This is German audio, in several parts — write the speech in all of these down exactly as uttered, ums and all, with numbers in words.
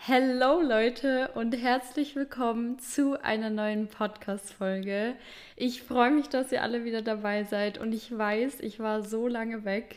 Hello Leute und herzlich willkommen zu einer neuen Podcast-Folge. Ich freue mich, dass ihr alle wieder dabei seid und ich weiß, ich war so lange weg,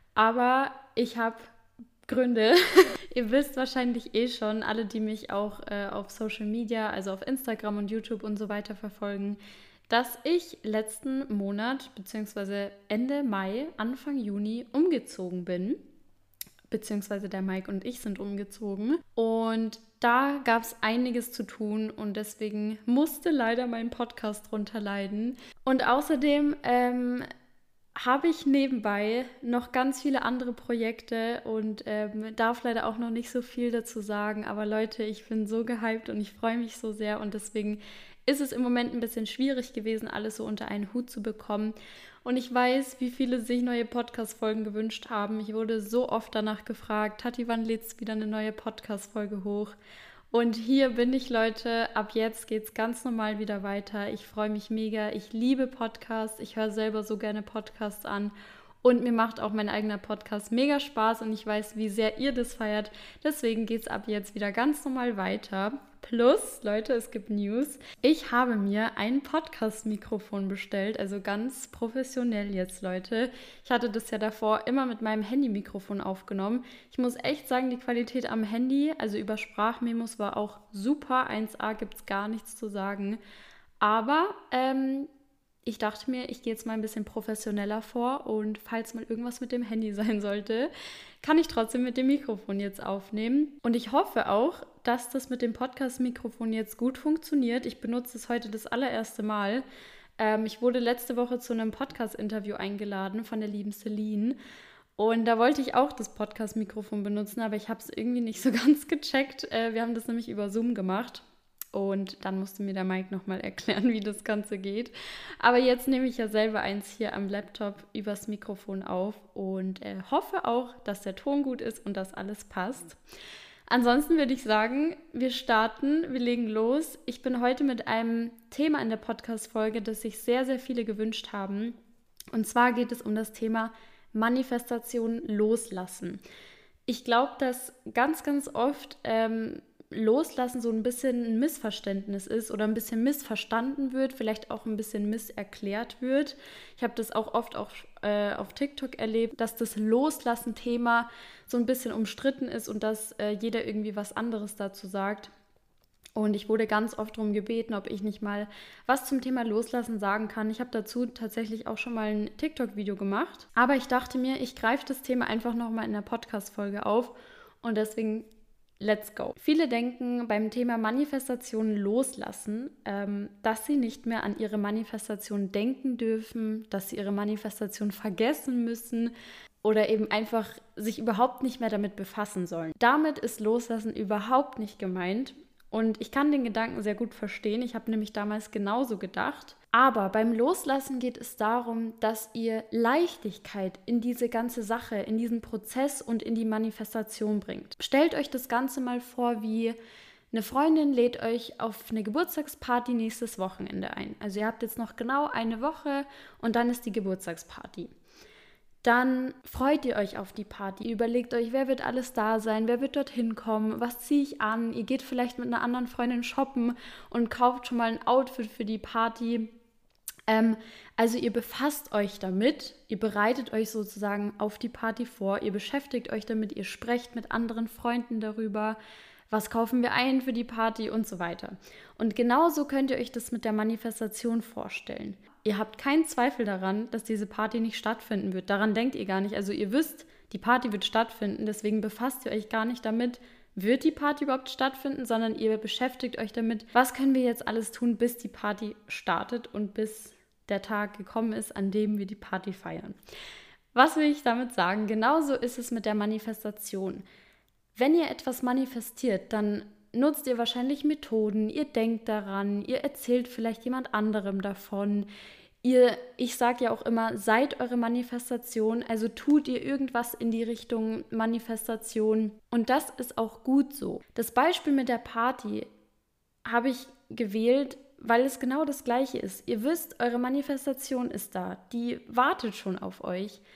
aber ich habe Gründe. Ihr wisst wahrscheinlich eh schon, alle, die mich auch äh, auf Social Media, also auf Instagram und YouTube und so weiter verfolgen, dass ich letzten Monat bzw. Ende Mai, Anfang Juni umgezogen bin. Beziehungsweise der Mike und ich sind umgezogen. Und da gab es einiges zu tun und deswegen musste leider mein Podcast drunter leiden. Und außerdem ähm, habe ich nebenbei noch ganz viele andere Projekte und ähm, darf leider auch noch nicht so viel dazu sagen. Aber Leute, ich bin so gehypt und ich freue mich so sehr und deswegen ist es im Moment ein bisschen schwierig gewesen, alles so unter einen Hut zu bekommen. Und ich weiß, wie viele sich neue Podcast-Folgen gewünscht haben. Ich wurde so oft danach gefragt, Tati, wann lädst du wieder eine neue Podcast-Folge hoch? Und hier bin ich, Leute. Ab jetzt geht es ganz normal wieder weiter. Ich freue mich mega. Ich liebe Podcasts. Ich höre selber so gerne Podcasts an. Und mir macht auch mein eigener Podcast mega Spaß und ich weiß, wie sehr ihr das feiert. Deswegen geht es ab jetzt wieder ganz normal weiter. Plus, Leute, es gibt News. Ich habe mir ein Podcast-Mikrofon bestellt, also ganz professionell jetzt, Leute. Ich hatte das ja davor immer mit meinem Handy-Mikrofon aufgenommen. Ich muss echt sagen, die Qualität am Handy, also über Sprachmemos, war auch super. eins A gibt es gar nichts zu sagen. Aber ähm, ich dachte mir, ich gehe jetzt mal ein bisschen professioneller vor und falls mal irgendwas mit dem Handy sein sollte, kann ich trotzdem mit dem Mikrofon jetzt aufnehmen. Und ich hoffe auch, dass das mit dem Podcast-Mikrofon jetzt gut funktioniert. Ich benutze es heute das allererste Mal. Ähm, ich wurde letzte Woche zu einem Podcast-Interview eingeladen von der lieben Celine. Und da wollte ich auch das Podcast-Mikrofon benutzen, aber ich habe es irgendwie nicht so ganz gecheckt. Äh, wir haben das nämlich über Zoom gemacht. Und dann musste mir der Mike nochmal erklären, wie das Ganze geht. Aber jetzt nehme ich ja selber eins hier am Laptop übers Mikrofon auf und äh, hoffe auch, dass der Ton gut ist und dass alles passt. Ansonsten würde ich sagen, wir starten, wir legen los. Ich bin heute mit einem Thema in der Podcast-Folge, das sich sehr, sehr viele gewünscht haben. Und zwar geht es um das Thema Manifestation loslassen. Ich glaube, dass ganz, ganz oft ähm, Loslassen so ein bisschen ein Missverständnis ist oder ein bisschen missverstanden wird, vielleicht auch ein bisschen misserklärt wird. Ich habe das auch oft auch äh, auf TikTok erlebt, dass das Loslassen-Thema so ein bisschen umstritten ist und dass äh, jeder irgendwie was anderes dazu sagt. Und ich wurde ganz oft darum gebeten, ob ich nicht mal was zum Thema Loslassen sagen kann. Ich habe dazu tatsächlich auch schon mal ein TikTok-Video gemacht. Aber ich dachte mir, ich greife das Thema einfach nochmal in der Podcast-Folge auf und deswegen let's go. Viele denken beim Thema Manifestation loslassen, ähm, dass sie nicht mehr an ihre Manifestation denken dürfen, dass sie ihre Manifestation vergessen müssen oder eben einfach sich überhaupt nicht mehr damit befassen sollen. Damit ist Loslassen überhaupt nicht gemeint. Und ich kann den Gedanken sehr gut verstehen. Ich habe nämlich damals genauso gedacht. Aber beim Loslassen geht es darum, dass ihr Leichtigkeit in diese ganze Sache, in diesen Prozess und in die Manifestation bringt. Stellt euch das Ganze mal vor, wie eine Freundin lädt euch auf eine Geburtstagsparty nächstes Wochenende ein. Also ihr habt jetzt noch genau eine Woche und dann ist die Geburtstagsparty. Dann freut ihr euch auf die Party. Ihr überlegt euch, wer wird alles da sein, wer wird dorthin kommen, was ziehe ich an. Ihr geht vielleicht mit einer anderen Freundin shoppen und kauft schon mal ein Outfit für die Party. Ähm, also ihr befasst euch damit, ihr bereitet euch sozusagen auf die Party vor, ihr beschäftigt euch damit, ihr sprecht mit anderen Freunden darüber, was kaufen wir ein für die Party und so weiter. Und genauso könnt ihr euch das mit der Manifestation vorstellen. Ihr habt keinen Zweifel daran, dass diese Party nicht stattfinden wird. Daran denkt ihr gar nicht. Also ihr wisst, die Party wird stattfinden, deswegen befasst ihr euch gar nicht damit, wird die Party überhaupt stattfinden, sondern ihr beschäftigt euch damit, was können wir jetzt alles tun, bis die Party startet und bis der Tag gekommen ist, an dem wir die Party feiern. Was will ich damit sagen? Genauso ist es mit der Manifestation. Wenn ihr etwas manifestiert, dann nutzt ihr wahrscheinlich Methoden, ihr denkt daran, ihr erzählt vielleicht jemand anderem davon. Ihr, ich sage ja auch immer, seid eure Manifestation, also tut ihr irgendwas in die Richtung Manifestation und das ist auch gut so. Das Beispiel mit der Party habe ich gewählt, weil es genau das Gleiche ist. Ihr wisst, eure Manifestation ist da, die wartet schon auf euch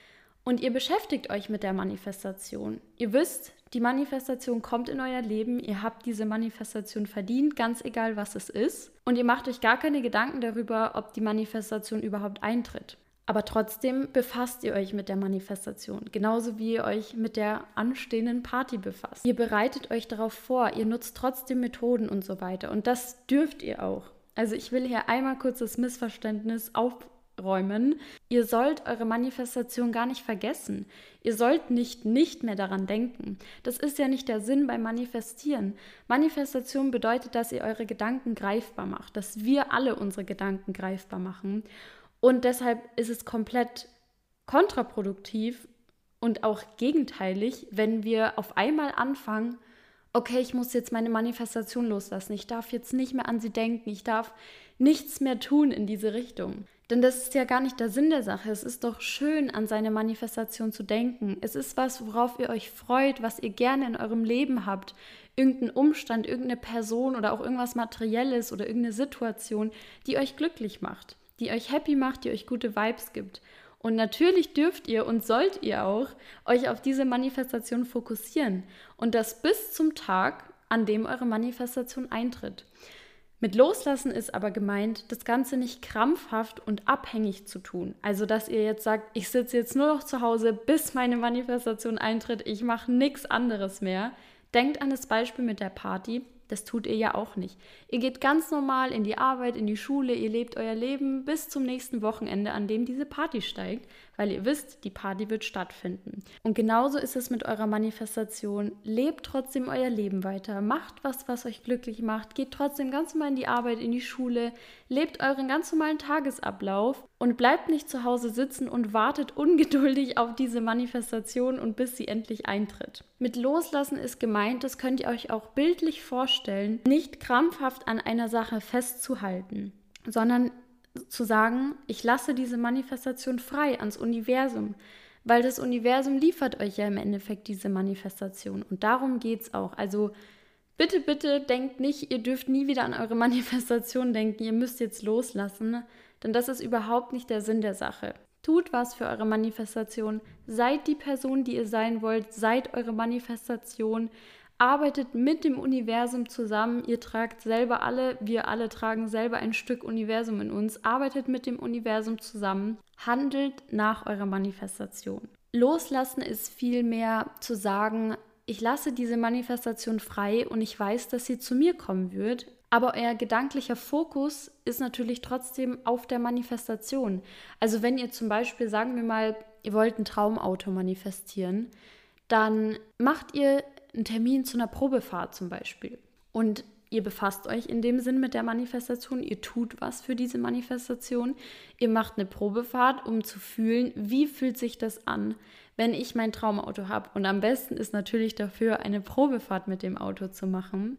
Und ihr beschäftigt euch mit der Manifestation. Ihr wisst, die Manifestation kommt in euer Leben, ihr habt diese Manifestation verdient, ganz egal was es ist. Und ihr macht euch gar keine Gedanken darüber, ob die Manifestation überhaupt eintritt. Aber trotzdem befasst ihr euch mit der Manifestation, genauso wie ihr euch mit der anstehenden Party befasst. Ihr bereitet euch darauf vor, ihr nutzt trotzdem Methoden und so weiter. Und das dürft ihr auch. Also ich will hier einmal kurz das Missverständnis aufräumen. Ihr sollt eure Manifestation gar nicht vergessen. Ihr sollt nicht nicht mehr daran denken. Das ist ja nicht der Sinn beim Manifestieren. Manifestation bedeutet, dass ihr eure Gedanken greifbar macht, dass wir alle unsere Gedanken greifbar machen. Und deshalb ist es komplett kontraproduktiv und auch gegenteilig, wenn wir auf einmal anfangen, okay, ich muss jetzt meine Manifestation loslassen, ich darf jetzt nicht mehr an sie denken, ich darf nichts mehr tun in diese Richtung. Denn das ist ja gar nicht der Sinn der Sache. Es ist doch schön, an seine Manifestation zu denken. Es ist was, worauf ihr euch freut, was ihr gerne in eurem Leben habt. Irgendein Umstand, irgendeine Person oder auch irgendwas Materielles oder irgendeine Situation, die euch glücklich macht, die euch happy macht, die euch gute Vibes gibt. Und natürlich dürft ihr und sollt ihr auch euch auf diese Manifestation fokussieren. Und das bis zum Tag, an dem eure Manifestation eintritt. Mit Loslassen ist aber gemeint, das Ganze nicht krampfhaft und abhängig zu tun. Also, dass ihr jetzt sagt, ich sitze jetzt nur noch zu Hause, bis meine Manifestation eintritt, ich mache nichts anderes mehr. Denkt an das Beispiel mit der Party. Das tut ihr ja auch nicht. Ihr geht ganz normal in die Arbeit, in die Schule, ihr lebt euer Leben bis zum nächsten Wochenende, an dem diese Party steigt, weil ihr wisst, die Party wird stattfinden. Und genauso ist es mit eurer Manifestation. Lebt trotzdem euer Leben weiter, macht was, was euch glücklich macht, geht trotzdem ganz normal in die Arbeit, in die Schule, lebt euren ganz normalen Tagesablauf und bleibt nicht zu Hause sitzen und wartet ungeduldig auf diese Manifestation und bis sie endlich eintritt. Mit Loslassen ist gemeint, das könnt ihr euch auch bildlich vorstellen, nicht krampfhaft an einer Sache festzuhalten, sondern zu sagen, ich lasse diese Manifestation frei ans Universum, weil das Universum liefert euch ja im Endeffekt diese Manifestation und darum geht es auch. Also bitte, bitte denkt nicht, ihr dürft nie wieder an eure Manifestation denken, ihr müsst jetzt loslassen, denn das ist überhaupt nicht der Sinn der Sache. Tut was für eure Manifestation, seid die Person, die ihr sein wollt, seid eure Manifestation, arbeitet mit dem Universum zusammen, ihr tragt selber alle, wir alle tragen selber ein Stück Universum in uns, arbeitet mit dem Universum zusammen, handelt nach eurer Manifestation. Loslassen ist vielmehr zu sagen, ich lasse diese Manifestation frei und ich weiß, dass sie zu mir kommen wird, aber euer gedanklicher Fokus ist natürlich trotzdem auf der Manifestation. Also wenn ihr zum Beispiel, sagen wir mal, ihr wollt ein Traumauto manifestieren, dann macht ihr einen Termin zu einer Probefahrt zum Beispiel. Und ihr befasst euch in dem Sinn mit der Manifestation, ihr tut was für diese Manifestation, ihr macht eine Probefahrt, um zu fühlen, wie fühlt sich das an, wenn ich mein Traumauto habe. Und am besten ist natürlich dafür, eine Probefahrt mit dem Auto zu machen.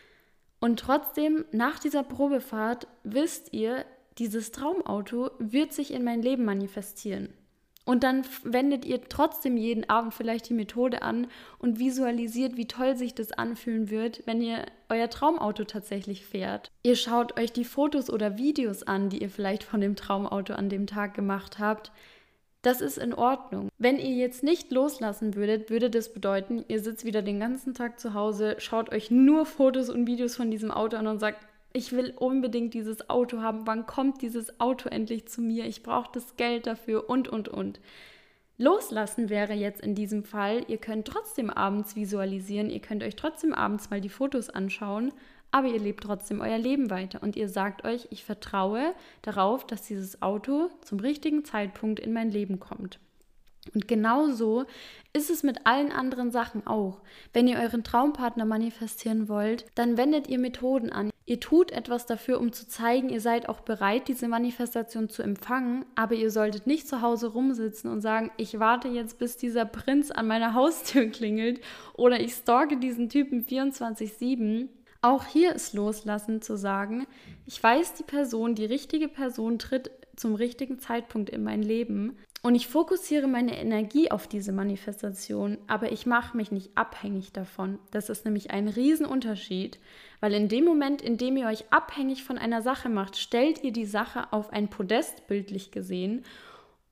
Und trotzdem, nach dieser Probefahrt, wisst ihr, dieses Traumauto wird sich in mein Leben manifestieren. Und dann wendet ihr trotzdem jeden Abend vielleicht die Methode an und visualisiert, wie toll sich das anfühlen wird, wenn ihr euer Traumauto tatsächlich fährt. Ihr schaut euch die Fotos oder Videos an, die ihr vielleicht von dem Traumauto an dem Tag gemacht habt. Das ist in Ordnung. Wenn ihr jetzt nicht loslassen würdet, würde das bedeuten, ihr sitzt wieder den ganzen Tag zu Hause, schaut euch nur Fotos und Videos von diesem Auto an und sagt, ich will unbedingt dieses Auto haben. Wann kommt dieses Auto endlich zu mir? Ich brauche das Geld dafür und, und, und. Loslassen wäre jetzt in diesem Fall, ihr könnt trotzdem abends visualisieren, ihr könnt euch trotzdem abends mal die Fotos anschauen, aber ihr lebt trotzdem euer Leben weiter und ihr sagt euch, ich vertraue darauf, dass dieses Auto zum richtigen Zeitpunkt in mein Leben kommt. Und genauso ist es mit allen anderen Sachen auch. Wenn ihr euren Traumpartner manifestieren wollt, dann wendet ihr Methoden an. Ihr tut etwas dafür, um zu zeigen, ihr seid auch bereit, diese Manifestation zu empfangen, aber ihr solltet nicht zu Hause rumsitzen und sagen, ich warte jetzt, bis dieser Prinz an meiner Haustür klingelt oder ich stalke diesen Typen vierundzwanzig sieben. Auch hier ist Loslassen zu sagen, ich weiß, die Person, die richtige Person tritt zum richtigen Zeitpunkt in mein Leben und ich fokussiere meine Energie auf diese Manifestation, aber ich mache mich nicht abhängig davon. Das ist nämlich ein Riesenunterschied, weil in dem Moment, in dem ihr euch abhängig von einer Sache macht, stellt ihr die Sache auf ein Podest, bildlich gesehen,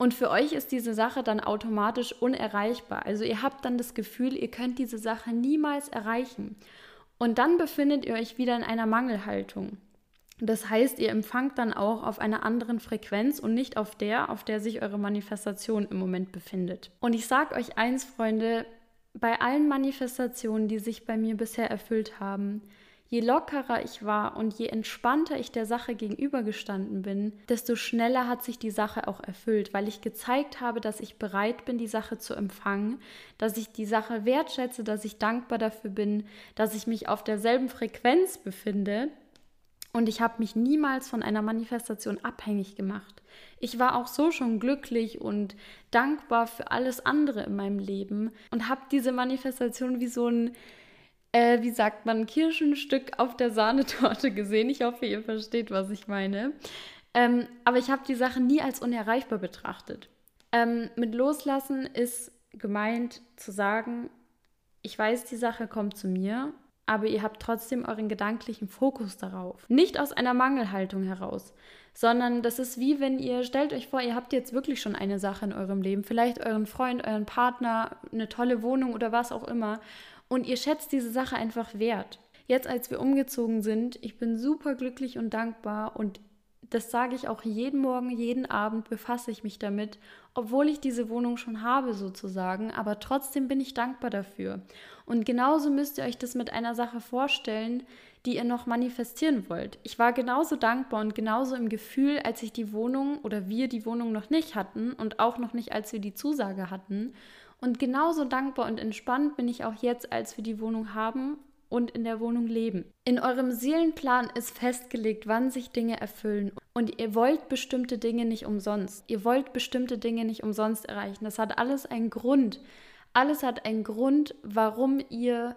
Und für euch ist diese Sache dann automatisch unerreichbar. Also ihr habt dann das Gefühl, ihr könnt diese Sache niemals erreichen. Und dann befindet ihr euch wieder in einer Mangelhaltung. Das heißt, ihr empfangt dann auch auf einer anderen Frequenz und nicht auf der, auf der sich eure Manifestation im Moment befindet. Und ich sage euch eins, Freunde, bei allen Manifestationen, die sich bei mir bisher erfüllt haben, je lockerer ich war und je entspannter ich der Sache gegenübergestanden bin, desto schneller hat sich die Sache auch erfüllt, weil ich gezeigt habe, dass ich bereit bin, die Sache zu empfangen, dass ich die Sache wertschätze, dass ich dankbar dafür bin, dass ich mich auf derselben Frequenz befinde. Und ich habe mich niemals von einer Manifestation abhängig gemacht. Ich war auch so schon glücklich und dankbar für alles andere in meinem Leben und habe diese Manifestation wie so ein, äh, wie sagt man, Kirschenstück auf der Sahnetorte gesehen. Ich hoffe, ihr versteht, was ich meine. Ähm, aber ich habe die Sache nie als unerreichbar betrachtet. Ähm, mit Loslassen ist gemeint zu sagen, ich weiß, die Sache kommt zu mir, aber ihr habt trotzdem euren gedanklichen Fokus darauf. Nicht aus einer Mangelhaltung heraus, sondern das ist wie wenn ihr, stellt euch vor, ihr habt jetzt wirklich schon eine Sache in eurem Leben, vielleicht euren Freund, euren Partner, eine tolle Wohnung oder was auch immer und ihr schätzt diese Sache einfach wert. Jetzt, als wir umgezogen sind, ich bin super glücklich und dankbar und das sage ich auch jeden Morgen, jeden Abend befasse ich mich damit, obwohl ich diese Wohnung schon habe sozusagen, aber trotzdem bin ich dankbar dafür. Und genauso müsst ihr euch das mit einer Sache vorstellen, die ihr noch manifestieren wollt. Ich war genauso dankbar und genauso im Gefühl, als ich die Wohnung oder wir die Wohnung noch nicht hatten und auch noch nicht, als wir die Zusage hatten. Und genauso dankbar und entspannt bin ich auch jetzt, als wir die Wohnung haben und in der Wohnung leben. In eurem Seelenplan ist festgelegt, wann sich Dinge erfüllen. Und ihr wollt bestimmte Dinge nicht umsonst. Ihr wollt bestimmte Dinge nicht umsonst erreichen. Das hat alles einen Grund. Alles hat einen Grund, warum ihr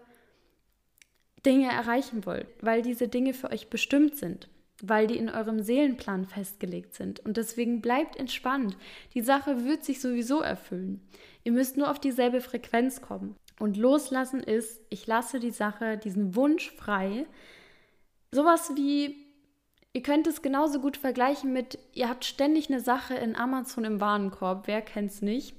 Dinge erreichen wollt. Weil diese Dinge für euch bestimmt sind. Weil die in eurem Seelenplan festgelegt sind. Und deswegen bleibt entspannt. Die Sache wird sich sowieso erfüllen. Ihr müsst nur auf dieselbe Frequenz kommen. Und loslassen ist, ich lasse die Sache, diesen Wunsch frei. Sowas wie, ihr könnt es genauso gut vergleichen mit, ihr habt ständig eine Sache in Amazon im Warenkorb, wer kennt's nicht?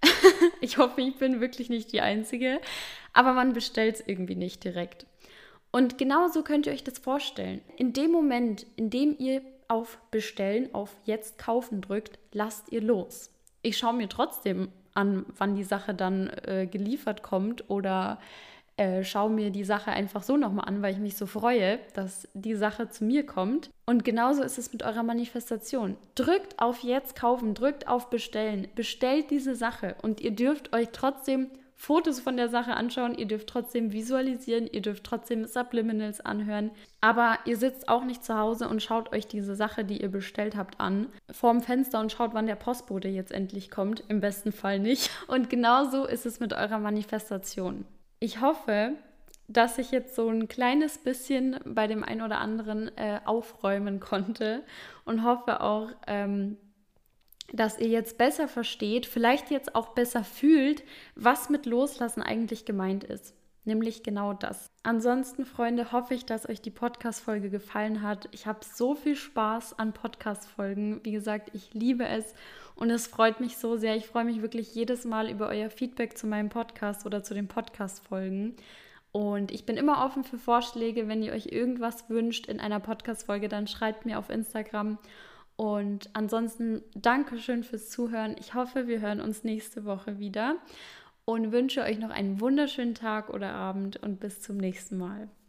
Ich hoffe, ich bin wirklich nicht die Einzige, aber man bestellt es irgendwie nicht direkt. Und genauso könnt ihr euch das vorstellen. In dem Moment, in dem ihr auf Bestellen, auf Jetzt kaufen drückt, lasst ihr los. Ich schaue mir trotzdem an, wann die Sache dann äh, geliefert kommt oder äh, schaue mir die Sache einfach so nochmal an, weil ich mich so freue, dass die Sache zu mir kommt. Und genauso ist es mit eurer Manifestation. Drückt auf Jetzt kaufen, drückt auf Bestellen, bestellt diese Sache und ihr dürft euch trotzdem Fotos von der Sache anschauen, ihr dürft trotzdem visualisieren, ihr dürft trotzdem Subliminals anhören, aber ihr sitzt auch nicht zu Hause und schaut euch diese Sache, die ihr bestellt habt, an, vorm Fenster und schaut, wann der Postbote jetzt endlich kommt, im besten Fall nicht. Und genauso ist es mit eurer Manifestation. Ich hoffe, dass ich jetzt so ein kleines bisschen bei dem einen oder anderen äh, aufräumen konnte und hoffe auch, ähm, dass ihr jetzt besser versteht, vielleicht jetzt auch besser fühlt, was mit Loslassen eigentlich gemeint ist. Nämlich genau das. Ansonsten, Freunde, hoffe ich, dass euch die Podcast-Folge gefallen hat. Ich habe so viel Spaß an Podcast-Folgen. Wie gesagt, ich liebe es und es freut mich so sehr. Ich freue mich wirklich jedes Mal über euer Feedback zu meinem Podcast oder zu den Podcast-Folgen. Und ich bin immer offen für Vorschläge. Wenn ihr euch irgendwas wünscht in einer Podcast-Folge, dann schreibt mir auf Instagram. Und ansonsten Dankeschön fürs Zuhören. Ich hoffe, wir hören uns nächste Woche wieder und wünsche euch noch einen wunderschönen Tag oder Abend und bis zum nächsten Mal.